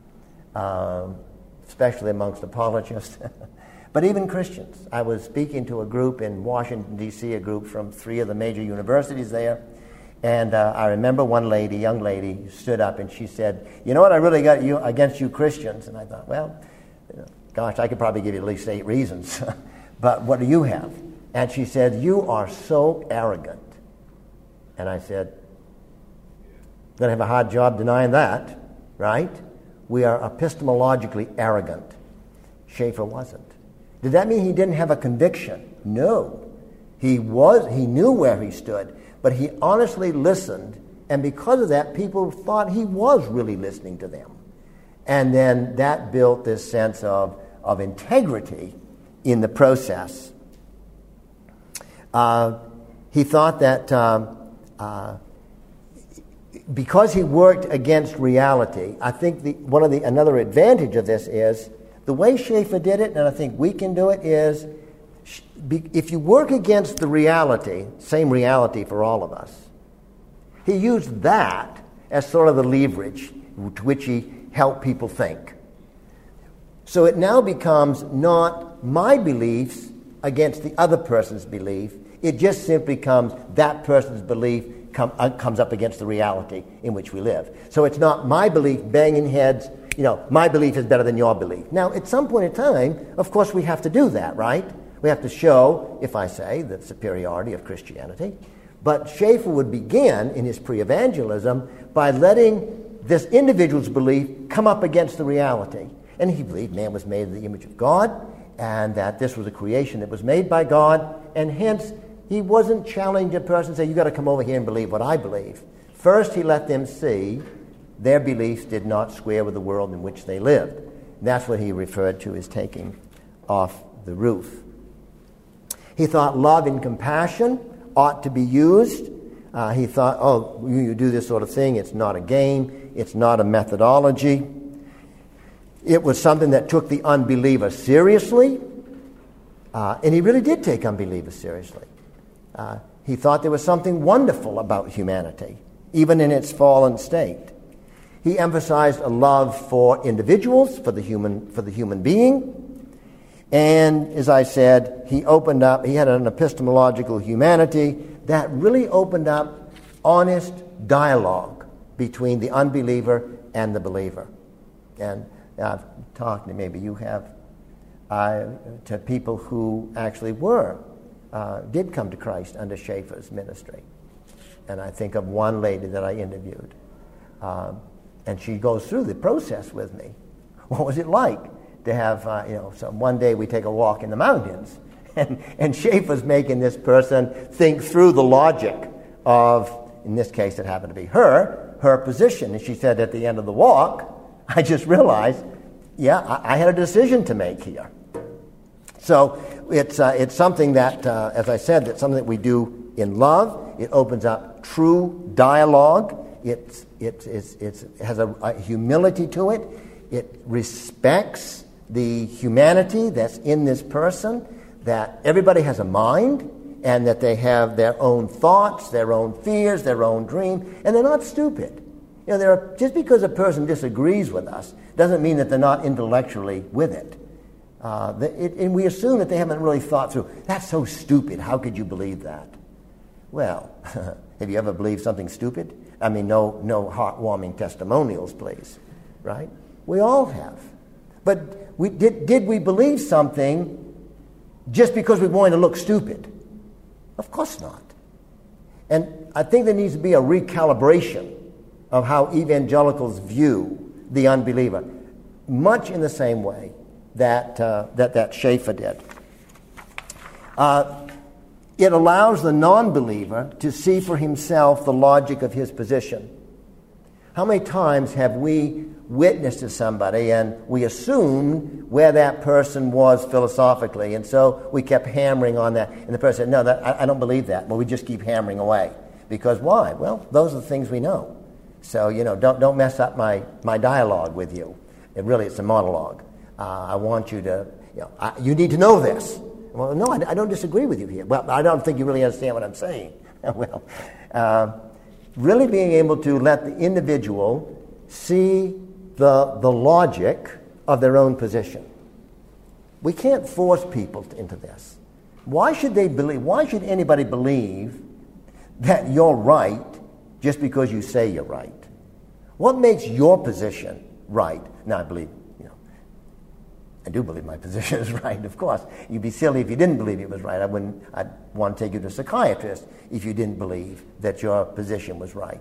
um, especially amongst apologists, but even Christians. I was speaking to a group in Washington, D C, a group from three of the major universities there, and uh, I remember one lady, young lady, stood up and she said, you know what I really got you against you Christians? And I thought, well, you know, gosh, I could probably give you at least eight reasons, but what do you have? And she said, you are so arrogant. And I said, going to have a hard job denying that, right? We are epistemologically arrogant. Schaeffer wasn't. Did that mean he didn't have a conviction? No. He was. He knew where he stood, but he honestly listened, and because of that, people thought he was really listening to them. And then that built this sense of, of integrity in the process. Uh, he thought that um, uh, because he worked against reality, I think the, one of the another advantage of this is the way Schaeffer did it, and I think we can do it, is if you work against the reality, same reality for all of us, he used that as sort of the leverage to which he helped people think. So it now becomes not my beliefs against the other person's belief. It just simply becomes that person's belief come, uh, comes up against the reality in which we live. So it's not my belief banging heads you know, my belief is better than your belief. Now, at some point in time, of course, we have to do that, right? We have to show, if I say, the superiority of Christianity. But Schaeffer would begin in his pre-evangelism by letting this individual's belief come up against the reality. And he believed man was made in the image of God, and that this was a creation that was made by God, and hence he wasn't challenging a person and say, you got to come over here and believe what I believe. First, he let them see their beliefs did not square with the world in which they lived. And that's what he referred to as taking off the roof. He thought love and compassion ought to be used. Uh, he thought, oh, you, you do this sort of thing. It's not a game. It's not a methodology. It was something that took the unbeliever seriously. Uh, and he really did take unbelievers seriously. Uh, he thought there was something wonderful about humanity, even in its fallen state. He emphasized a love for individuals, for the human, for the human being. And as I said, he opened up, he had an epistemological humanity that really opened up honest dialogue between the unbeliever and the believer. And I've talked, and maybe you have, uh, to people who actually were, uh, did come to Christ under Schaeffer's ministry. And I think of one lady that I interviewed. Um, and she goes through the process with me. What was it like to have, uh, you know, so one day we take a walk in the mountains, and, and Schaeffer's making this person think through the logic of, in this case it happened to be her, her position. And she said at the end of the walk, I just realized, yeah, I, I had a decision to make here. So it's uh, it's something that, uh, as I said, that's something that we do in love. It opens up true dialogue. It's, it's, it's, it's, it has a, a humility to it. It respects the humanity that's in this person, that everybody has a mind, and that they have their own thoughts, their own fears, their own dream, and they're not stupid. You know, there are, just because a person disagrees with us doesn't mean that they're not intellectually with it. Uh, the, it. And we assume that they haven't really thought through, that's so stupid, how could you believe that? Well, have you ever believed something stupid? I mean, no, no heartwarming testimonials, please, right? We all have. But we, did, did we believe something just because we wanted to look stupid? Of course not. And I think there needs to be a recalibration of how evangelicals view the unbeliever, much in the same way that uh, that, that Schaeffer did. Uh, it allows the non-believer to see for himself the logic of his position. How many times have we witnessed to somebody and we assumed where that person was philosophically, and so we kept hammering on that, and the person said, no, that, I, I don't believe that. Well, we just keep hammering away. Because why? Well, those are the things we know. So, you know, don't don't mess up my, my dialogue with you. It really, it's a monologue. Uh, I want you to, you know, I, you need to know this. Well, no, I, I don't disagree with you here. Well, I don't think you really understand what I'm saying. well, uh, really being able to let the individual see the the logic of their own position. We can't force people into this. Why should they believe? Why should anybody believe that you're right just because you say you're right? What makes your position right? Now, I believe, you know, I do believe my position is right, of course. You'd be silly if you didn't believe it was right. I wouldn't, I'd want to take you to a psychiatrist if you didn't believe that your position was right.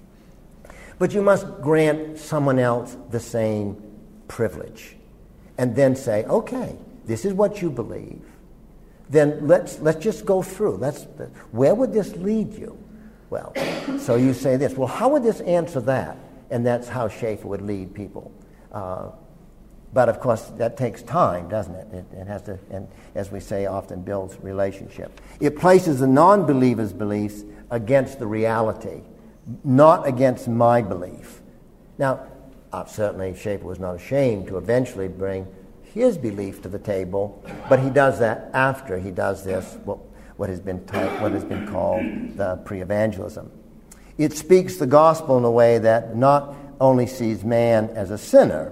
But you must grant someone else the same privilege and then say, okay, this is what you believe. Then let's let's just go through. Let's, where would this lead you? Well, so you say this. Well, how would this answer that? And that's how Schaeffer would lead people. Uh, but of course, that takes time, doesn't it? It, it has to, and as we say, often builds relationship. It places the non-believer's beliefs against the reality, not against my belief. Now, uh, certainly Schaeffer was not ashamed to eventually bring his belief to the table, but he does that after he does this, what, what has been t- what has been called the pre-evangelism. It speaks the gospel in a way that not only sees man as a sinner,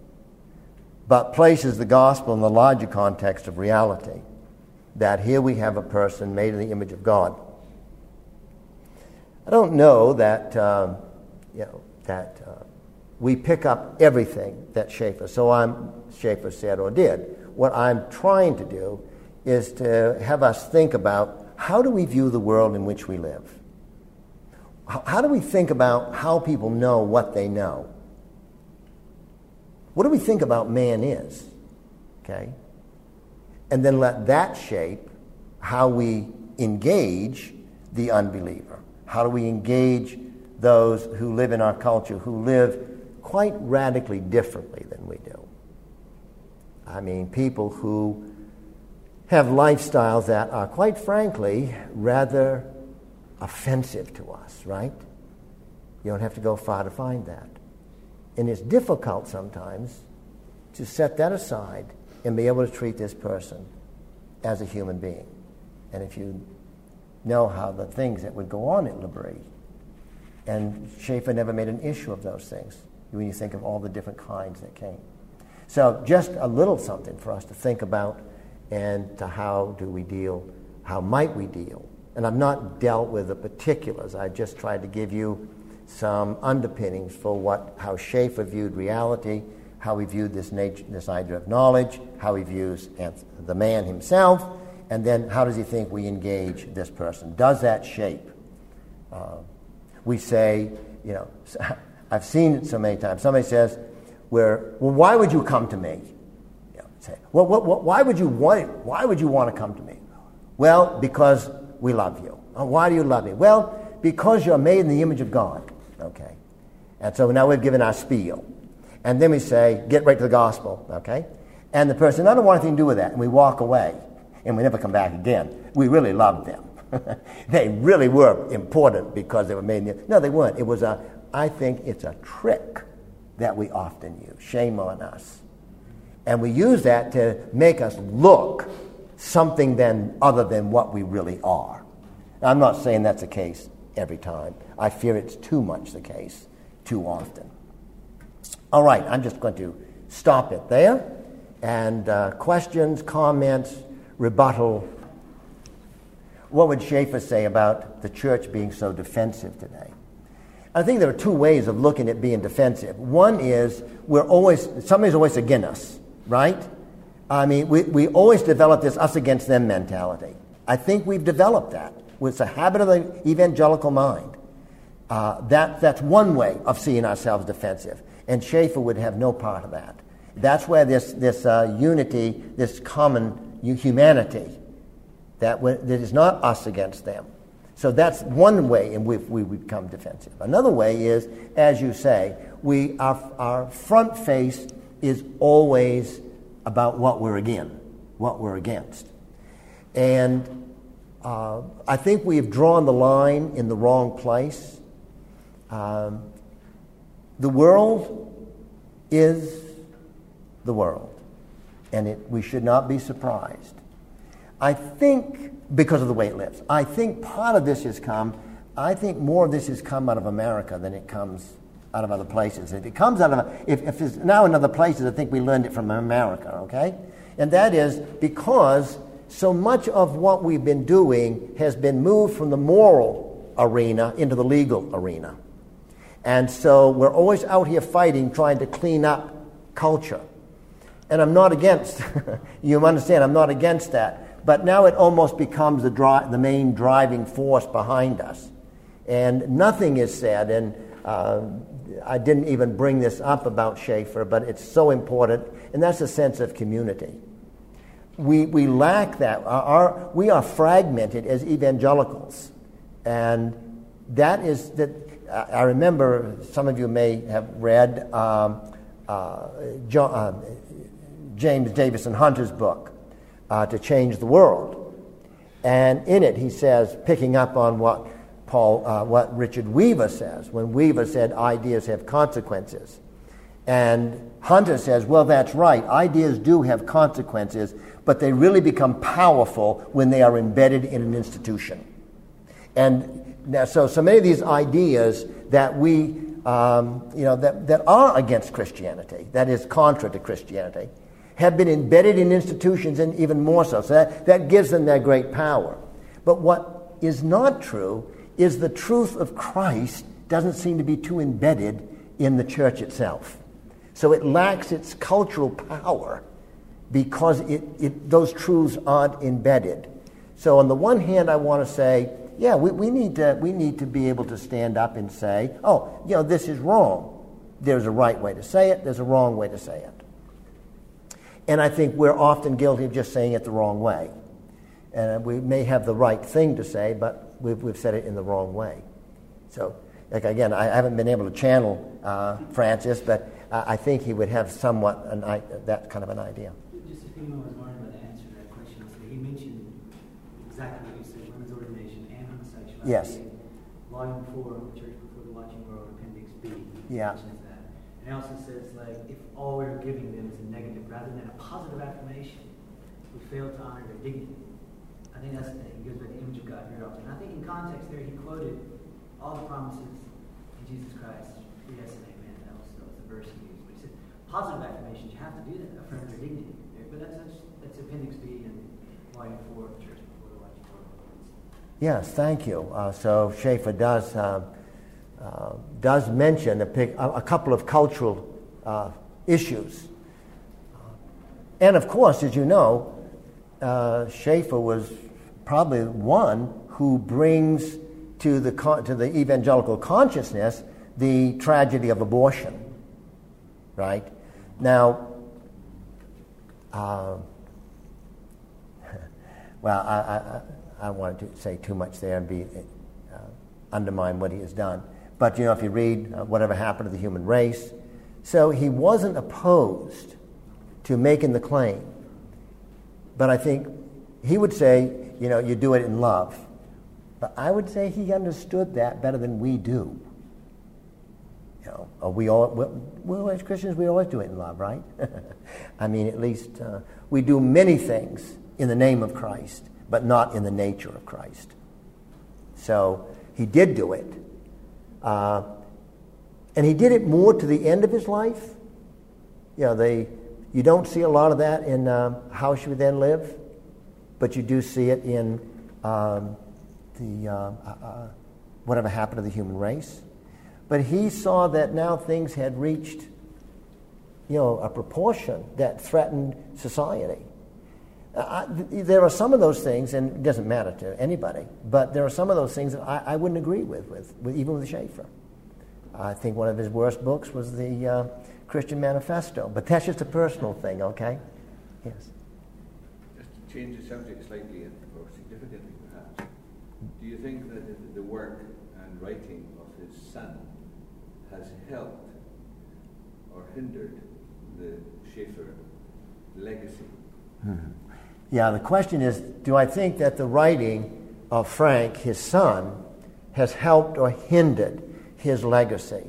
but places the gospel in the larger context of reality, that here we have a person made in the image of God. I don't know that, um, you know, that uh, we pick up everything that Schaeffer, so I'm, Schaeffer said or did. What I'm trying to do is to have us think about how do we view the world in which we live? How, how do we think about how people know what they know? What do we think about man is? Okay? And then let that shape how we engage the unbeliever. How do we engage those who live in our culture, who live quite radically differently than we do? I mean, people who have lifestyles that are, quite frankly, rather offensive to us, right? You don't have to go far to find that. And it's difficult sometimes to set that aside and be able to treat this person as a human being. And if you know how the things that would go on at L'Abri, and Schaeffer never made an issue of those things when you think of all the different kinds that came. So just a little something for us to think about, and to how do we deal, how might we deal. And I've not dealt with the particulars. I just tried to give you some underpinnings for what, how Schaeffer viewed reality, how he viewed this nature, this idea of knowledge, how he views the man himself, and then how does he think we engage this person? Does that shape? Uh, we say, you know, I've seen it so many times. Somebody says, "Where, well, why would you come to me?" You know, say, well, what, what, why would you want? Why would you want to come to me? Well, because we love you. Oh, why do you love me? Well, because you're made in the image of God. Okay, and so now we've given our spiel, and then we say, get right to the gospel. Okay, and the person, I don't want anything to do with that, and we walk away, and we never come back again. We really loved them. They really were important because they were made in the... No, they weren't. It was a, I think it's a trick that we often use. Shame on us. And we use that to make us look something then other than what we really are. I'm not saying that's the case every time. I fear it's too much the case too often. All right, I'm just going to stop it there. And uh, questions, comments, rebuttal. What would Schaeffer say about the church being so defensive today? I think there are two ways of looking at being defensive. One is we're always, somebody's always against us, right? I mean, we, we always develop this us against them mentality. I think we've developed that. It's a habit of the evangelical mind. Uh, that, that's one way of seeing ourselves defensive. And Schaeffer would have no part of that. That's where this, this uh, unity, this common humanity, that, that is not us against them. So that's one way in which we become defensive. Another way is, as you say, we our, our front face is always about what we're against, what we're against. And uh, I think we've drawn the line in the wrong place. Um, the world is the world, and it, we should not be surprised. I think, because of the way it lives, I think part of this has come, I think more of this has come out of America than it comes out of other places. If it comes out of, if, if it's now in other places, I think we learned it from America, okay? And that is because so much of what we've been doing has been moved from the moral arena into the legal arena. And so we're always out here fighting, trying to clean up culture. And I'm not against, you understand, I'm not against that. But now it almost becomes the, dri- the main driving force behind us. And nothing is said, and uh, I didn't even bring this up about Schaeffer, but it's so important, and that's a sense of community. We we lack that. Our, our, we are fragmented as evangelicals. And that is, that. I remember, some of you may have read um, uh, John, uh, James Davison Hunter's book, Uh, to Change the World. And in it he says, picking up on what Paul, uh, what Richard Weaver says, when Weaver said ideas have consequences. And Hunter says, well, that's right, ideas do have consequences, but they really become powerful when they are embedded in an institution. And now, so, so many of these ideas that we, um, you know, that, that are against Christianity, that is contra to Christianity, have been embedded in institutions, and even more so. So that, that gives them their great power. But what is not true is the truth of Christ doesn't seem to be too embedded in the church itself. So it lacks its cultural power because it, it, those truths aren't embedded. So on the one hand, I want to say, yeah, we, we, need to, we need to be able to stand up and say, oh, you know, this is wrong. There's a right way to say it. There's a wrong way to say it. And I think we're often guilty of just saying it the wrong way. And we may have the right thing to say, but we've, we've said it in the wrong way. So, like again, I haven't been able to channel uh, Francis, but uh, I think he would have somewhat an, I, that kind of an idea. Just a few moments more about the answer to that question. So he mentioned exactly what you said, women's ordination and homosexuality. Yes. Volume four of Church Before the Watching World, Appendix B. Yeah. Mentions that. And it also says, like, if all we're giving them is a negative rather than a positive affirmation, we fail to honor their dignity. I think that's, he goes by the image of God here often. I think in context there, he quoted all the promises in Jesus Christ, yes and amen. That was, that was the verse he used. But he said, positive affirmations, you have to do that, affirm their dignity. But that's, that's, that's Appendix B and Volume four of the Church Before the Watching World. Yes, thank you. Uh, so Schaeffer does uh, uh, does mention a, pic, a, a couple of cultural uh, issues. And of course, as you know, uh, Schaeffer was probably one who brings to the to the evangelical consciousness the tragedy of abortion. Right? Now, uh, well, I, I, I don't want to say too much there and be uh, undermine what he has done. But you know, if you read uh, Whatever Happened to the Human Race, so he wasn't opposed to making the claim. But I think he would say, you know, you do it in love. But I would say he understood that better than we do. You know, are we all, well, as Christians, we always do it in love, right? I mean, at least uh, we do many things in the name of Christ, but not in the nature of Christ. So he did do it. Uh, and he did it more to the end of his life. You know, they, you don't see a lot of that in uh, How Should We Then Live? But you do see it in um, the uh, uh, Whatever Happened to the Human Race. But he saw that now things had reached, you know, a proportion that threatened society. Uh, I, there are some of those things, and it doesn't matter to anybody, but there are some of those things that I, I wouldn't agree with, with, with, even with Schaeffer. I think one of his worst books was the uh, Christian Manifesto, but that's just a personal thing, okay? Yes. Just to change the subject slightly, or significantly perhaps, do you think that the work and writing of his son has helped or hindered the Schaeffer legacy? Mm-hmm. Yeah, the question is, do I think that the writing of Frank, his son, has helped or hindered his legacy?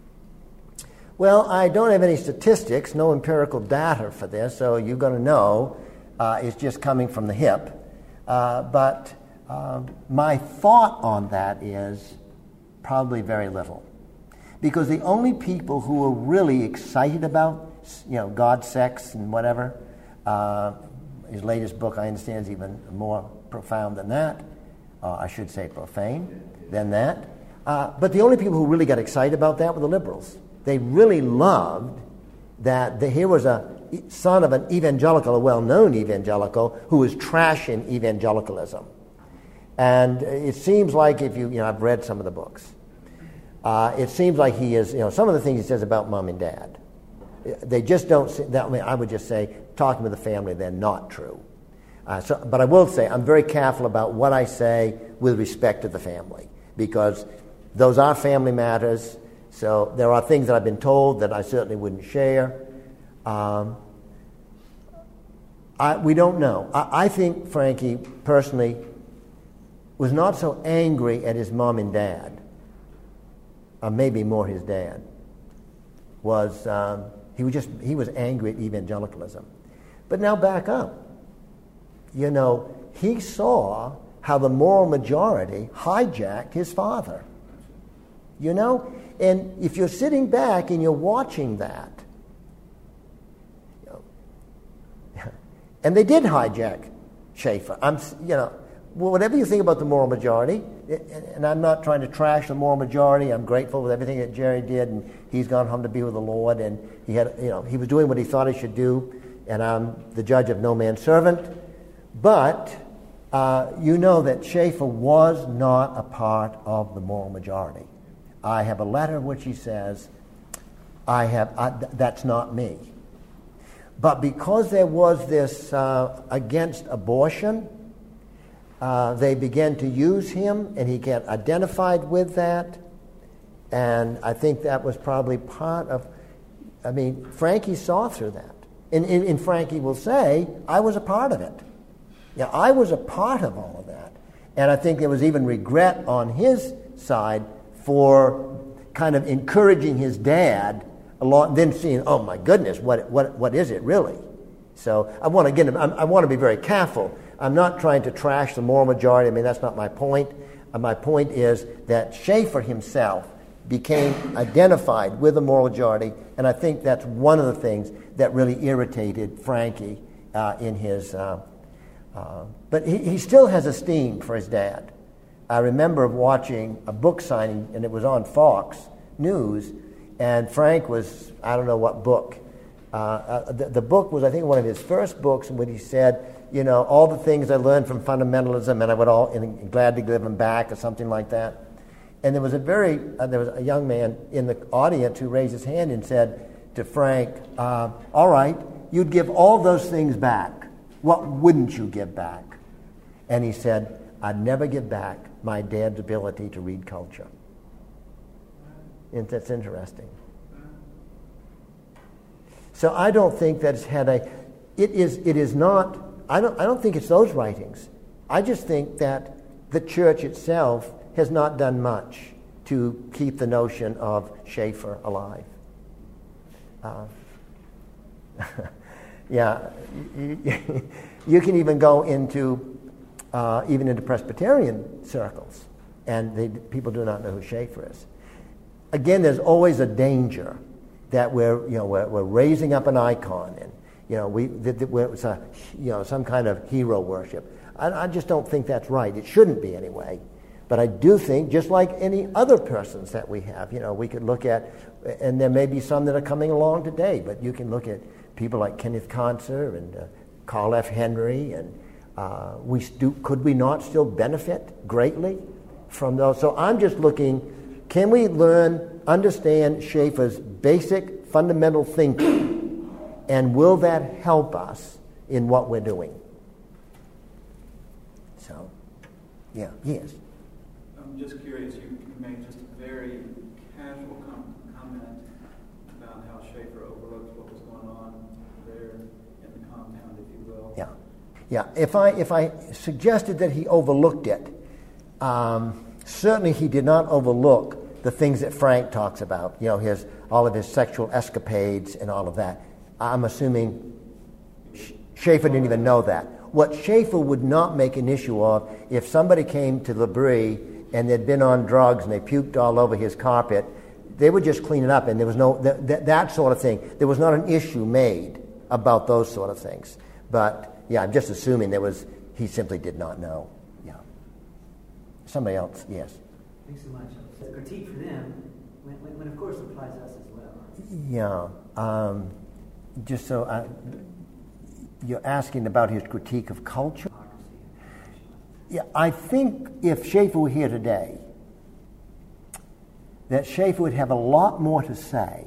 Well, I don't have any statistics, no empirical data for this, so you're going to know uh, it's just coming from the hip. Uh, but uh, my thought on that is probably very little. Because the only people who are really excited about, you know, God, sex, and whatever, uh, his latest book, I understand, is even more profound than that. Uh, I should say profane than that. Uh, but the only people who really got excited about that were the liberals. They really loved that the, here was a son of an evangelical, a well-known evangelical, who was trashing evangelicalism. And it seems like if you, you know, I've read some of the books. Uh, it seems like he is, you know, some of the things he says about mom and dad, they just don't, that, I mean, I would just say, talking with the family, they're not true. Uh, so, but I will say, I'm very careful about what I say with respect to the family, because those are family matters, so there are things that I've been told that I certainly wouldn't share. Um, I, we don't know. I, I think Frankie, personally, was not so angry at his mom and dad, or maybe more his dad, was... Um, He was just he was angry at evangelicalism. But now back up. You know, he saw how the moral majority hijacked his father. You know? And if you're sitting back and you're watching that, you know, and they did hijack Schaeffer. I'm you know, whatever you think about the moral majority, and I'm not trying to trash the moral majority. I'm grateful with everything that Jerry did, and he's gone home to be with the Lord, and he had, you know, he was doing what he thought he should do, and I'm the judge of no man's servant. But uh, you know that Schaeffer was not a part of the moral majority. I have a letter in which he says, "I have I, th- that's not me." But because there was this uh, against abortion, uh, they began to use him, and he got identified with that. And I think that was probably part of, I mean, Frankie saw through that. And, and, and Frankie will say, I was a part of it. Yeah, I was a part of all of that. And I think there was even regret on his side for kind of encouraging his dad, along, then seeing, oh my goodness, what what what is it really? So I want to again, I want to be very careful. I'm not trying to trash the moral majority. I mean, that's not my point. Uh, my point is that Schaeffer himself became identified with the moral majority, and I think that's one of the things that really irritated Frankie uh, in his. Uh, uh, but he, he still has esteem for his dad. I remember watching a book signing, and it was on Fox News, and Frank was, I don't know what book. Uh, uh, the, the book was, I think, one of his first books, in which he said, you know, all the things I learned from fundamentalism, and I would all, and glad to give them back, or something like that. And there was a very, uh, there was a young man in the audience who raised his hand and said to Frank, uh, all right, you'd give all those things back. What wouldn't you give back? And he said, I'd never give back my dad's ability to read culture. And that's interesting. So I don't think that it's had a, it is, it is not, I don't, I don't think it's those writings. I just think that the church itself has not done much to keep the notion of Schaeffer alive. Uh, yeah, you, you can even go into, uh, even into Presbyterian circles, and they, people do not know who Schaeffer is. Again, there's always a danger that we're, you know, we're, we're raising up an icon, and you know, we that, that we're, it's a, you know, some kind of hero worship. I, I just don't think that's right. It shouldn't be anyway. But I do think, just like any other persons that we have, you know, we could look at, and there may be some that are coming along today, but you can look at people like Kenneth Conser and uh, Carl F. Henry, and uh, we stu- could we not still benefit greatly from those? So I'm just looking, can we learn, understand Schaeffer's basic fundamental thinking, and will that help us in what we're doing? So, yeah, yes. I'm just curious, you made just a very casual com- comment about how Schaeffer overlooked what was going on there in the compound, if you will. Yeah, yeah. If I if I suggested that he overlooked it, um, certainly he did not overlook the things that Frank talks about. You know, his all of his sexual escapades and all of that. I'm assuming Sh- Schaeffer didn't even know that. What Schaeffer would not make an issue of, if somebody came to L'Abri and they'd been on drugs and they puked all over his carpet, they would just clean it up, and there was no, th- th- that sort of thing. There was not an issue made about those sort of things. But, yeah, I'm just assuming there was, he simply did not know. Yeah. Somebody else, yes. Thanks so much. So critique for them, when, when, when of course applies to us as well. Yeah. Um, just so, I, you're asking about his critique of culture? Yeah, I think if Schaeffer were here today, that Schaeffer would have a lot more to say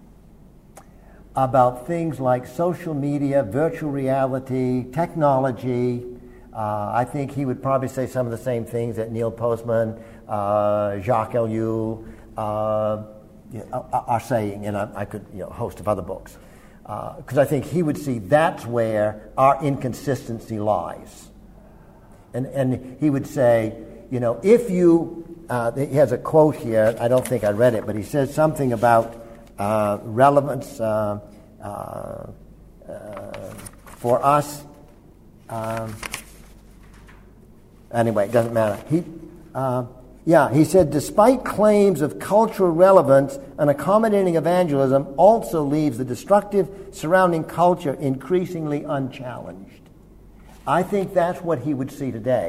about things like social media, virtual reality, technology. Uh, I think he would probably say some of the same things that Neil Postman, uh, Jacques Ellul uh, you know, are saying, and I, I could, you know, a host of other books. Because uh, I think he would see that's where our inconsistency lies. And and he would say, you know, if you, uh, he has a quote here, I don't think I read it, but he says something about uh, relevance uh, uh, uh, for us. Um, anyway, it doesn't matter. He, uh, yeah, he said, despite claims of cultural relevance, an accommodating evangelism also leaves the destructive surrounding culture increasingly unchallenged. I think that's what he would see today.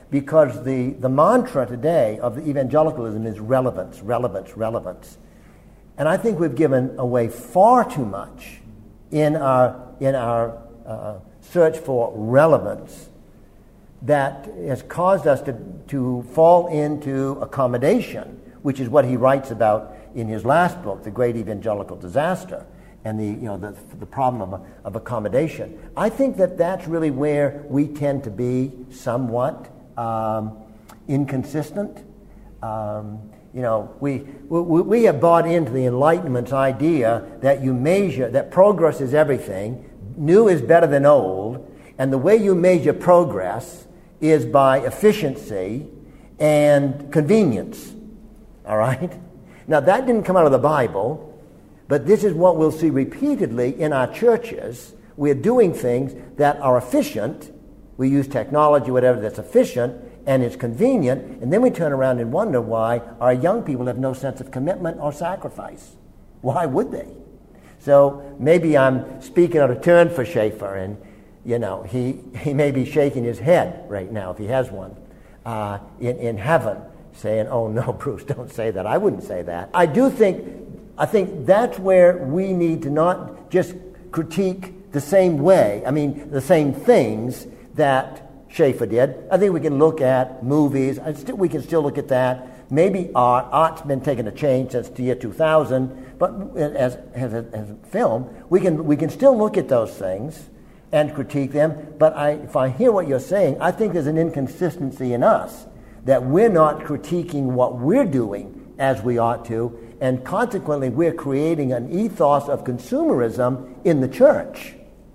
because the, the mantra today of the evangelicalism is relevance, relevance, relevance. And I think we've given away far too much in our, in our uh, search for relevance that has caused us to, to fall into accommodation, which is what he writes about in his last book, The Great Evangelical Disaster, and the, you know, the, the problem of, of accommodation. I think that that's really where we tend to be somewhat um, inconsistent. Um, you know, we, we, we have bought into the Enlightenment's idea that you measure, that progress is everything, new is better than old, and the way you measure progress is by efficiency and convenience. All right? Now, that didn't come out of the Bible, but this is what we'll see repeatedly in our churches. We're doing things that are efficient. We use technology, whatever, that's efficient, and it's convenient, and then we turn around and wonder why our young people have no sense of commitment or sacrifice. Why would they? So maybe I'm speaking out of turn for Schaeffer, and you know, he, he may be shaking his head right now, if he has one, uh, in, in heaven, saying, oh no, Bruce, don't say that. I wouldn't say that. I do think, I think that's where we need to not just critique the same way, I mean, the same things that Schaeffer did. I think we can look at movies. I still, we can still look at that. Maybe art. Art's been taking a change since the year two thousand, but as, as, a, as a film, we can, we can still look at those things and critique them. But I, if I hear what you're saying, I think there's an inconsistency in us, that we're not critiquing what we're doing as we ought to, and consequently we're creating an ethos of consumerism in the church,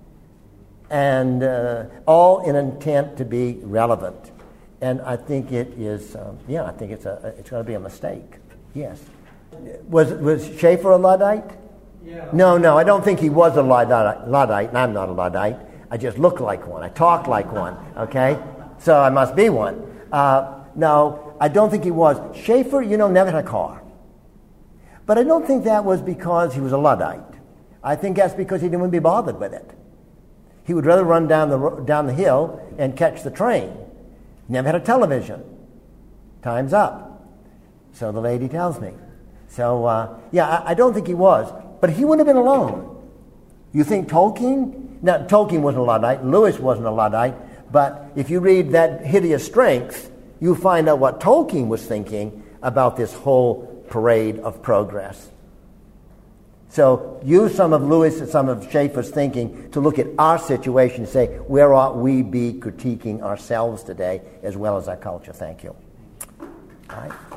and uh, all in intent to be relevant. And I think it is, um, yeah, I think it's a, it's going to be a mistake. Yes. Was was Schaeffer a Luddite? Yeah. No, no, I don't think he was a Luddite, Luddite, and I'm not a Luddite. I just look like one. I talk like one, okay? So I must be one. Uh, no, I don't think he was. Schaeffer, you know, never had a car. But I don't think that was because he was a Luddite. I think that's because he didn't want to be bothered with it. He would rather run down the down the hill and catch the train. Never had a television. Time's up. So the lady tells me. So, uh, yeah, I, I don't think he was. But he wouldn't have been alone. You think Tolkien? Now, Tolkien wasn't a Luddite. Lewis wasn't a Luddite. But if you read That Hideous Strength, you find out what Tolkien was thinking about this whole parade of progress. So use some of Lewis and some of Schaeffer's thinking to look at our situation and say, where ought we be critiquing ourselves today as well as our culture? Thank you. All right.